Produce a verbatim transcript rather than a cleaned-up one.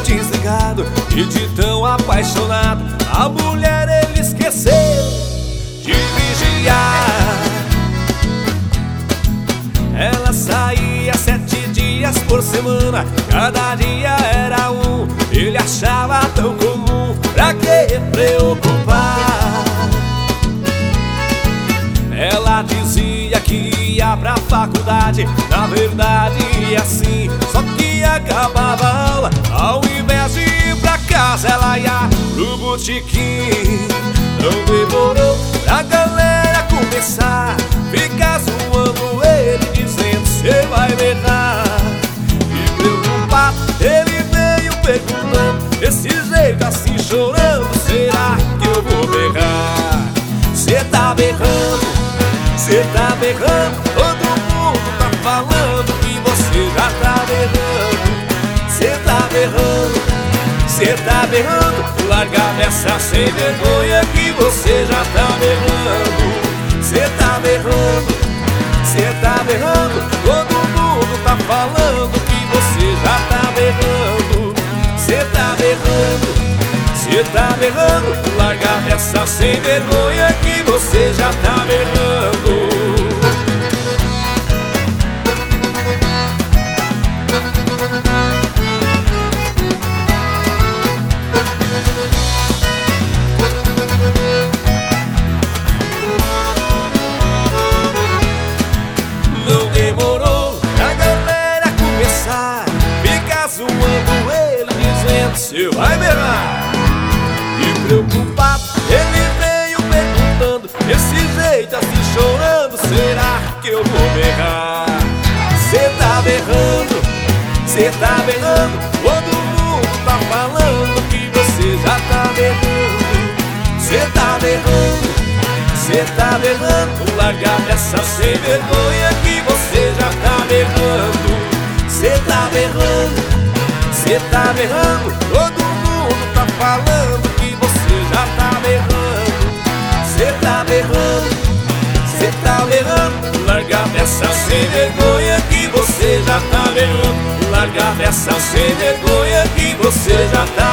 desligado e de tão apaixonado, a mulher ele esqueceu de vigiar. Ela saía sete dias por semana, cada dia era um, ele achava tão comum, pra que preocupar? Ela dizia que ia pra faculdade, na verdade ia sim, só que acabava a aula, ao invés de ir pra casa ela ia pro botequim. Não demorou pra galera começar, ficar zoando ele, dizendo cê vai berrar. E preocupado ele veio perguntando, desse jeito assim chorando, será que eu vou berrar? Cê tá berrando, cê tá berrando, todo mundo tá falando que você já tá berrando. Cê tá berrando, cê tá berrando, larga dessa sem vergonha que você já tá berrando. Cê tá berrando, cê tá berrando, todo mundo tá falando que você já tá berrando. Cê tá berrando, cê tá berrando, larga dessa sem vergonha que você já tá berrando. Não demorou pra galera começar, ficar zoando ele, dizendo cê vai berrar. E preocupado ele veio perguntando, desse jeito assim chorando, será que eu vou berrar? Cê tá berrando, cê tá berrando, todo mundo tá falando que você já tá berrando. Cê tá berrando, cê tá berrando, larga dessa sem vergonha que você já tá berrando. Cê tá berrando, cê tá berrando, todo mundo tá falando que você já tá berrando. Cê tá berrando, cê tá berrando, larga dessa sem vergonha que você já tá berrando. Larga dessa sem vergonha que você já tá